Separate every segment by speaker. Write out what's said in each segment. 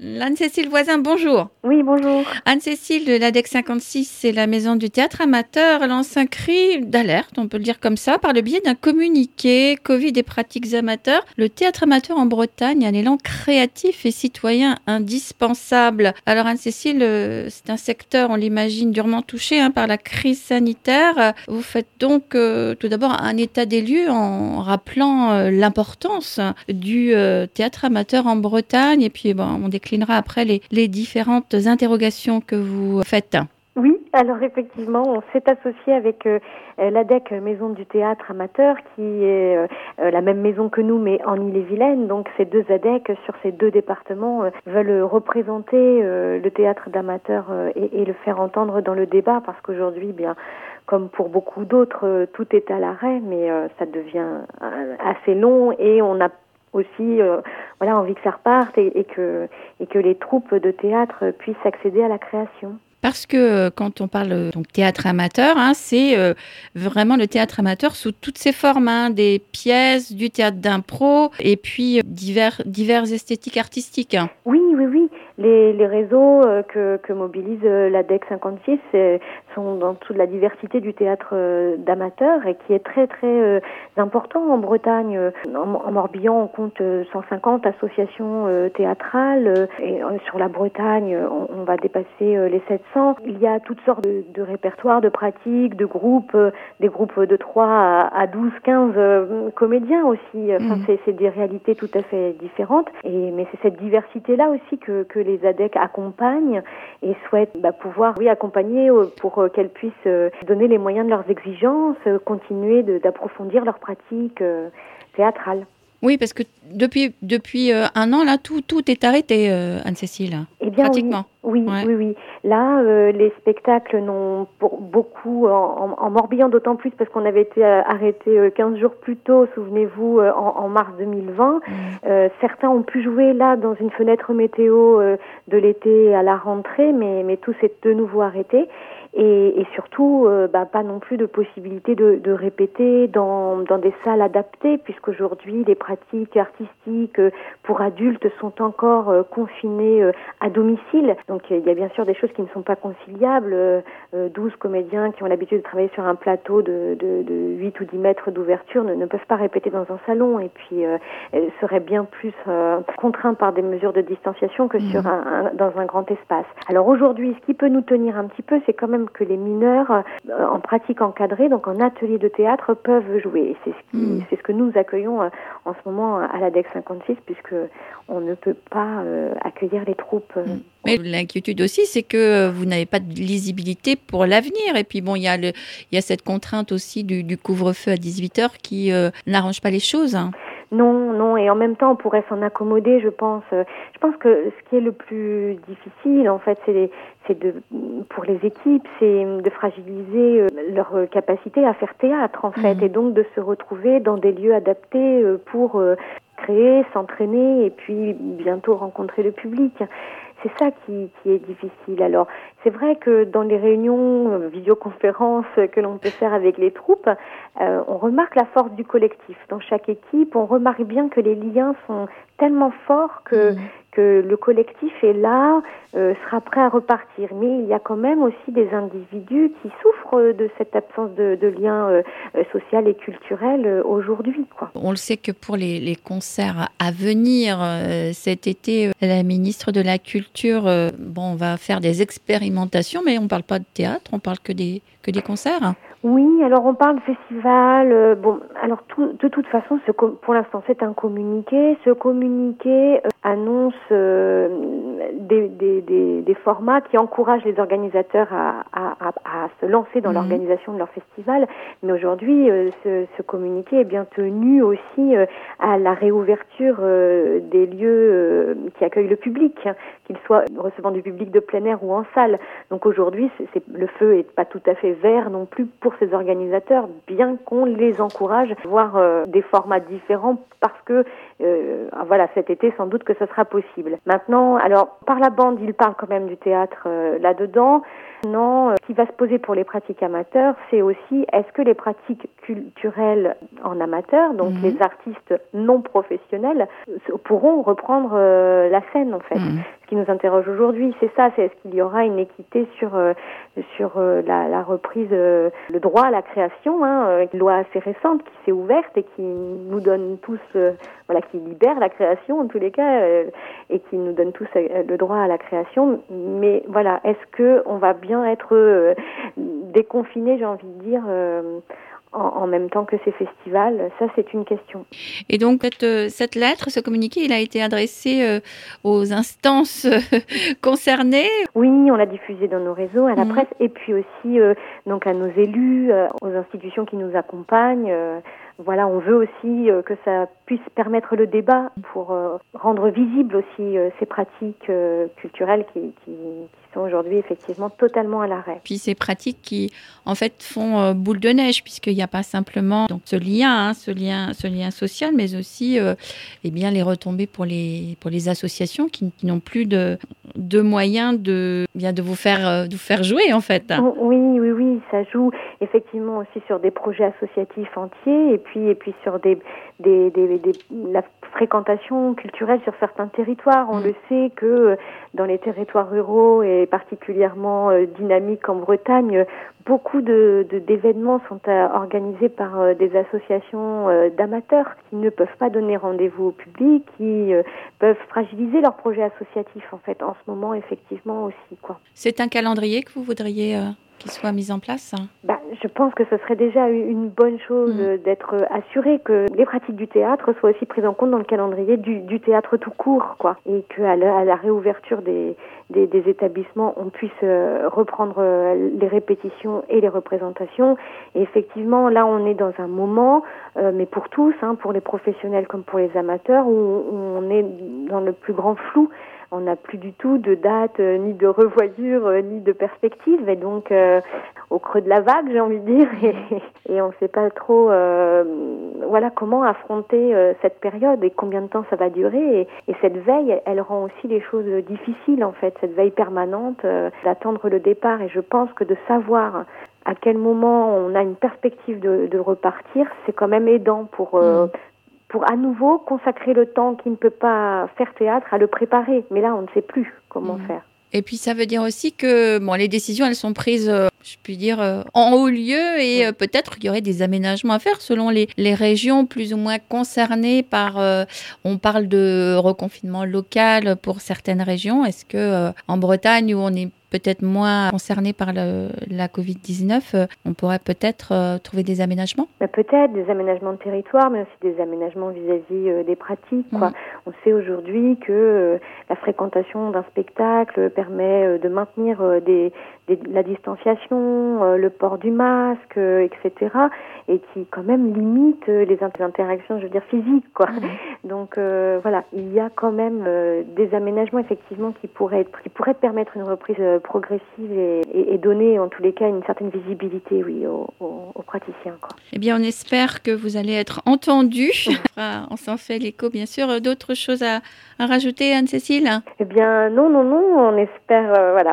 Speaker 1: Anne-Cécile Voisin, bonjour.
Speaker 2: Oui, bonjour.
Speaker 1: Anne-Cécile de l'ADEC 56, c'est la maison du théâtre amateur. Elle lance un cri d'alerte, on peut le dire comme ça, par le biais d'un communiqué Covid et pratiques amateurs. Le théâtre amateur en Bretagne a un élan créatif et citoyen indispensable. Alors Anne-Cécile, c'est un secteur, on l'imagine, durement touché par la crise sanitaire. Vous faites donc tout d'abord un état des lieux en rappelant l'importance du théâtre amateur en Bretagne et puis on déclinera après les différentes interrogations que vous faites.
Speaker 2: Oui, alors effectivement, on s'est associé avec l'ADEC Maison du Théâtre Amateur, qui est la même maison que nous, mais en Ille-et-Vilaine. Donc ces deux ADEC sur ces deux départements veulent représenter le théâtre d'amateur et le faire entendre dans le débat, parce qu'aujourd'hui, comme pour beaucoup d'autres, tout est à l'arrêt, mais ça devient assez long et on a aussi envie que ça reparte et que les troupes de théâtre puissent accéder à la création.
Speaker 1: Parce que quand on parle donc théâtre amateur, c'est vraiment le théâtre amateur sous toutes ses formes, des pièces, du théâtre d'impro et puis divers esthétiques artistiques.
Speaker 2: Oui. Les réseaux que mobilise l'ADEC 56 sont dans toute la diversité du théâtre d'amateur et qui est très très important en Bretagne. En Morbihan, on compte 150 associations théâtrales et sur la Bretagne, on va dépasser les 700. Il y a toutes sortes de répertoires, de pratiques, de groupes, des groupes de 3 à 12, 15 comédiens aussi. Enfin, c'est des réalités tout à fait différentes. Mais c'est cette diversité-là aussi que les ADEC accompagnent et souhaitent pouvoir accompagner pour qu'elles puissent donner les moyens de leurs exigences, continuer d'approfondir leurs pratiques théâtrales.
Speaker 1: Oui, parce que depuis un an, là, tout est arrêté, Anne-Cécile.
Speaker 2: Eh bien,
Speaker 1: pratiquement.
Speaker 2: Oui. Là, les spectacles n'ont beaucoup en Morbihan, d'autant plus parce qu'on avait été arrêté 15 jours plus tôt, souvenez-vous, en mars 2020. Certains ont pu jouer là dans une fenêtre météo de l'été à la rentrée, mais tout s'est de nouveau arrêté. Et surtout, pas non plus de possibilité de répéter dans des salles adaptées, puisqu'aujourd'hui, les pratiques artistiques pour adultes sont encore confinées à domicile. Donc, il y a bien sûr des choses qui ne sont pas conciliables. 12 comédiens qui ont l'habitude de travailler sur un plateau de 8 ou 10 mètres d'ouverture ne peuvent pas répéter dans un salon et puis seraient bien plus contraints par des mesures de distanciation que dans un grand espace. Alors aujourd'hui, ce qui peut nous tenir un petit peu, c'est quand même que les mineurs en pratique encadrée, donc en atelier de théâtre, peuvent jouer. Et c'est ce que nous accueillons en ce moment à l'ADEC 56, puisque on ne peut pas accueillir les troupes.
Speaker 1: Mais l'inquiétude aussi, c'est que vous n'avez pas de lisibilité pour l'avenir. Et puis il y a cette contrainte aussi du couvre-feu à 18h qui n'arrange pas les choses.
Speaker 2: Non, et en même temps, on pourrait s'en accommoder, je pense. Je pense que ce qui est le plus difficile, en fait, pour les équipes, c'est de fragiliser leur capacité à faire théâtre, en fait, et donc de se retrouver dans des lieux adaptés pour créer, s'entraîner, et puis bientôt rencontrer le public. C'est ça qui est difficile. Alors, c'est vrai que dans les réunions, visioconférences que l'on peut faire avec les troupes, on remarque la force du collectif. Dans chaque équipe, on remarque bien que les liens sont tellement forts que le collectif est là, sera prêt à repartir. Mais il y a quand même aussi des individus qui souffrent de cette absence de lien social et culturel aujourd'hui, quoi.
Speaker 1: On le sait que pour les concerts à venir cet été, la ministre de la Culture, on va faire des expérimentations, mais on ne parle pas de théâtre, on parle que des concerts.
Speaker 2: Oui, alors on parle de festival. Alors de toute façon, pour l'instant, c'est un communiqué. Ce communiqué annonce des formats qui encouragent les organisateurs à se lancer dans l'organisation de leur festival. Mais aujourd'hui, ce communiqué est bien tenu aussi à la réouverture des lieux qui accueillent le public, qu'ils soient recevant du public de plein air ou en salle. Donc aujourd'hui, le feu est pas tout à fait vert non plus pour ces organisateurs, bien qu'on les encourage à voir des formats différents parce que voilà, cet été, sans doute que ce sera possible. Maintenant, alors, par la bande, il parle quand même du théâtre là-dedans. Non, ce qui va se poser pour les pratiques amateurs, c'est aussi, est-ce que les pratiques culturelles en amateur, donc les artistes non professionnels, pourront reprendre la scène, en fait. Ce qui nous interroge aujourd'hui, c'est ça, c'est est-ce qu'il y aura une équité sur la reprise, le droit à la création, une loi assez récente qui s'est ouverte et qui nous donne tous, qui libère la création en tous les cas, et qui nous donne tous le droit à la création. Mais voilà, est-ce que on va bien être déconfinés, j'ai envie de dire, en même temps que ces festivals? Ça, c'est une question.
Speaker 1: Et donc, cette lettre, ce communiqué, il a été adressé aux instances concernées?
Speaker 2: Oui, on l'a diffusé dans nos réseaux, à la presse, et puis aussi donc à nos élus, aux institutions qui nous accompagnent. Voilà, on veut aussi que ça puisse permettre le débat pour rendre visible aussi ces pratiques culturelles qui sont aujourd'hui effectivement totalement à l'arrêt.
Speaker 1: Puis ces pratiques qui, en fait, font boule de neige, puisqu'il n'y a pas simplement donc ce lien social, mais aussi les retombées pour les associations qui n'ont plus de moyens de vous faire jouer, en fait.
Speaker 2: Oui, ça joue effectivement aussi sur des projets associatifs entiers, et puis sur la fréquentation culturelle sur certains territoires. On le sait que dans les territoires ruraux et particulièrement dynamiques en Bretagne, beaucoup d'événements sont organisés par des associations d'amateurs qui ne peuvent pas donner rendez-vous au public, qui peuvent fragiliser leurs projets associatifs en fait en ce moment effectivement aussi, quoi.
Speaker 1: C'est un calendrier que vous voudriez qu'il soit mis en place?
Speaker 2: Je pense que ce serait déjà une bonne chose d'être assuré que les pratiques du théâtre soient aussi prises en compte dans le calendrier du théâtre tout court, quoi, et qu'à la réouverture des établissements, on puisse reprendre les répétitions et les représentations. Et effectivement, là, on est dans un moment, mais pour tous, pour les professionnels comme pour les amateurs, où on est dans le plus grand flou. On n'a plus du tout de date, ni de revoyure, ni de perspective, et donc au creux de la vague, j'ai envie de dire, et on ne sait pas trop, comment affronter cette période et combien de temps ça va durer. Et cette veille, elle rend aussi les choses difficiles, en fait, cette veille permanente d'attendre le départ. Et je pense que de savoir à quel moment on a une perspective de repartir, c'est quand même aidant pour à nouveau consacrer le temps qui ne peut pas faire théâtre à le préparer. Mais là, on ne sait plus comment faire.
Speaker 1: Et puis, ça veut dire aussi que les décisions, elles sont prises, je puis dire, en haut lieu, et peut-être qu'il y aurait des aménagements à faire selon les régions plus ou moins concernées par... on parle de reconfinement local pour certaines régions. Est-ce que en Bretagne, où on est peut-être moins concerné par la Covid-19, on pourrait peut-être trouver des aménagements?
Speaker 2: Peut-être des aménagements de territoire, mais aussi des aménagements vis-à-vis des pratiques, quoi. On sait aujourd'hui que la fréquentation d'un spectacle permet de maintenir la distanciation, le port du masque, etc., et qui quand même limite les interactions, je veux dire, physiques, quoi. Donc il y a quand même des aménagements effectivement qui pourraient permettre une reprise progressive et donner en tous les cas une certaine visibilité, aux praticiens, quoi.
Speaker 1: Eh bien, on espère que vous allez être entendus. On s'en fait l'écho, bien sûr. D'autres choses à rajouter, Anne-Cécile?
Speaker 2: Eh bien, non. On espère,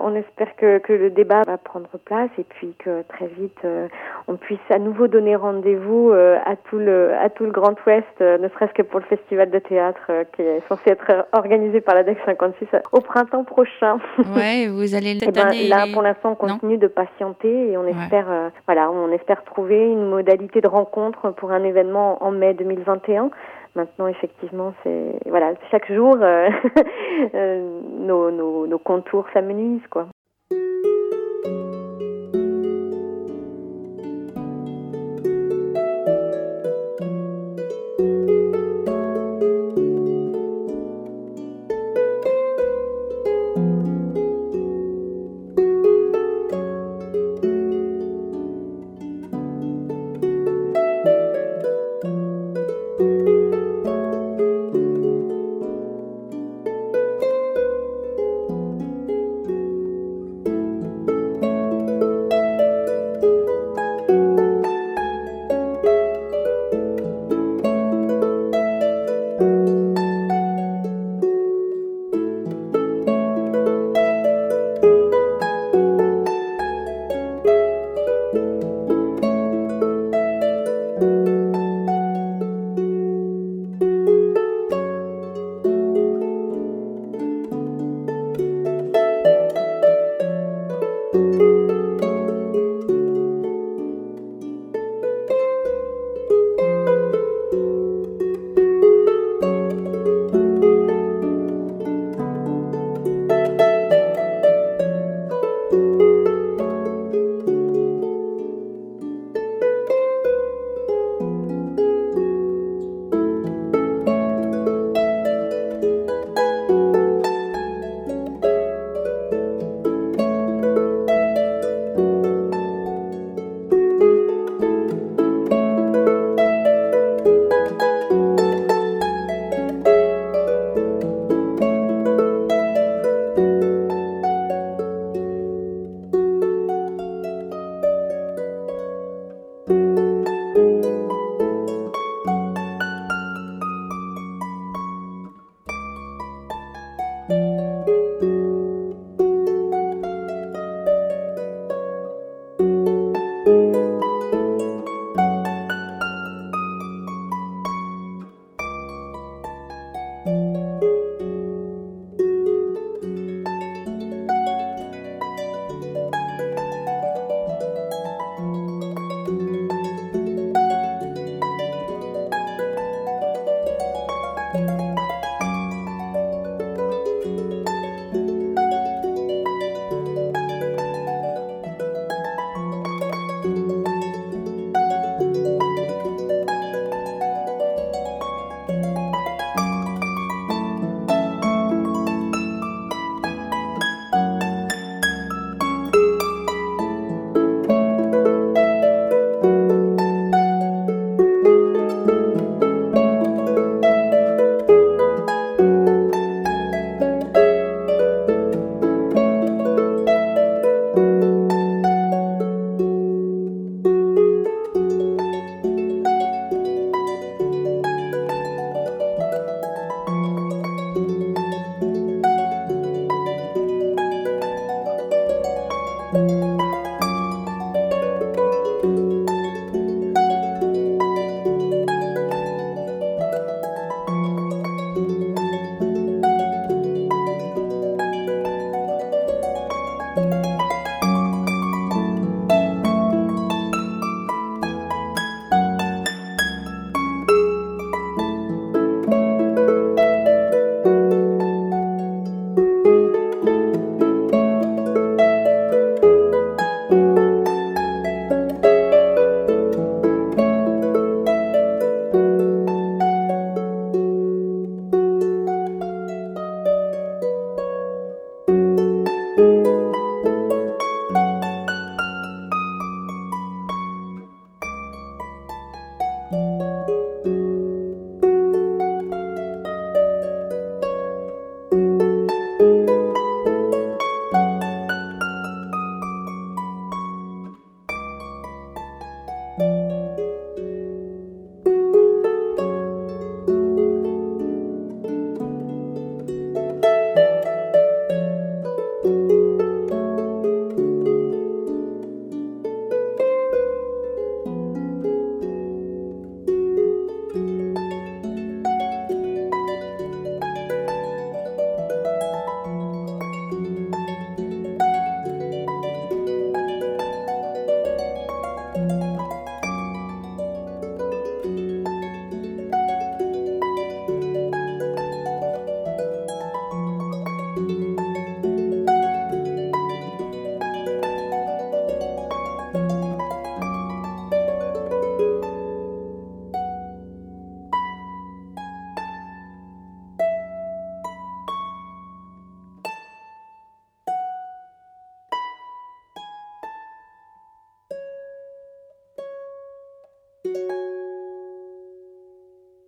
Speaker 2: que le débat va prendre place, et puis que très vite on puisse à nouveau donner rendez-vous à tout le Grand Ouest, ne serait-ce que pour le festival de théâtre qui est censé être organisé par la DEC 56 au printemps prochain.
Speaker 1: Ouais, vous allez cette année.
Speaker 2: Là, pour l'instant, on continue de patienter, et on espère trouver une modalité de rencontre pour un événement en mai 2021. Maintenant, effectivement, chaque jour, nos contours s'amenuisent, quoi.